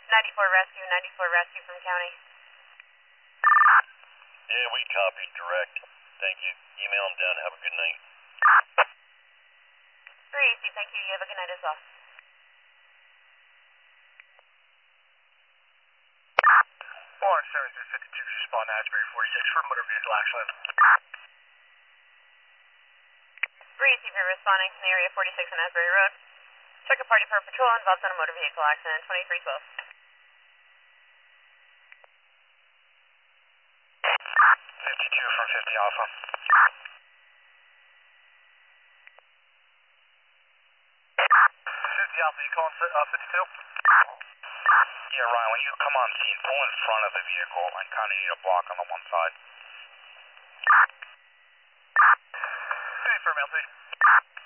94 rescue from county. Yeah, we copied direct. Thank you. Email them down. Have a good night. 3AC, thank you. You have a good night as well. Orange 7352, respond to Asbury 46 for motor vehicle accident. 3AC, if you're responding to the area 46 on Asbury Road. Check a party for a patrol involved in a motor vehicle accident, 2312. 52 from 50 Alpha. 50 Alpha, you calling 52? Yeah, Ryan, when you come on scene, pull in front of the vehicle and kind of need a block on the one side. Hey, for mail, please.